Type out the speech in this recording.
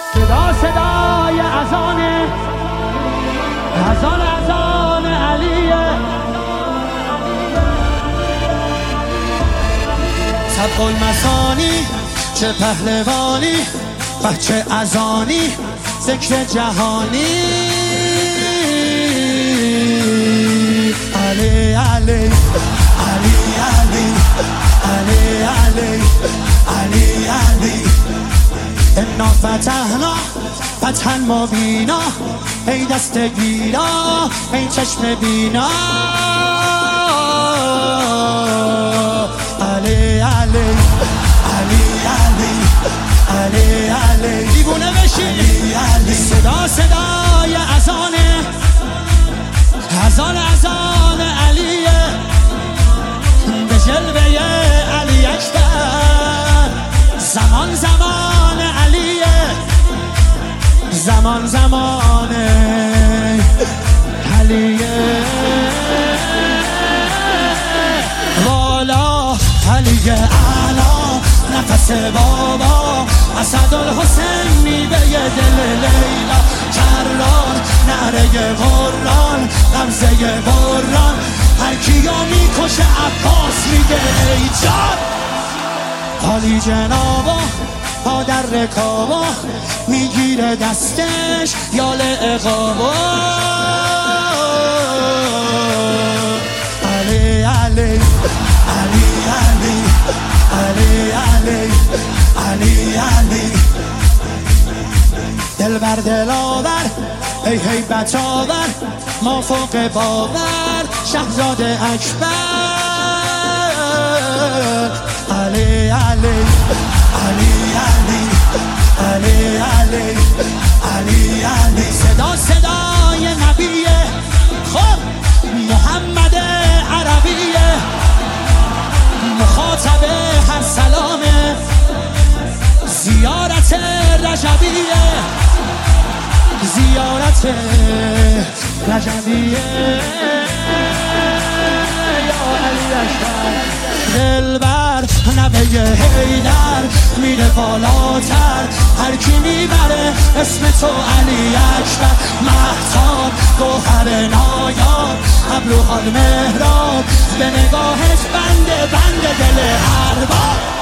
صدا صدای اذان علیه. سبق المثانی چه پهلوانی، بچه اذانی ذکر جهانی. علی علی علی علی علی علی علی علی انا فتحنا فتحا مبینا، ای دست گیرا ای چشم بینا. علی علی علی علی علی علی دیوونه بشی. علی علی صدا صدای اذان علیه. به جلوه علی اکبر زمان زمان علیه. زمان زمان علیه. والا علی اعلا نفس بابا، اسدالحسین میوه دل لیلا. کرار نعره قرآن غمزه بران، هر کیو میکشه عباس میگه ای جان. حالی جنابا پا در رکابا، میگیره دستش یال اقابا. علی علی علی علی علی علی علی علی دل بر دلاور ای هیبت آور، ما فوق باور شهزاده اکبر. علی علی علی علی علی علی علی علی صدا صدای نبیه. خب محمد عربیه، مخاطب هر سلامه. زیارت رجبیه، زیارت رجبیه. یا علی اکبر دلبر نوه حیدر میره بالاتر، هر کی میبره اسم تو علی اکبر. مهتاب گوهر نایاب، ابروها مهراب، به نگاهش بنده دل ارباب.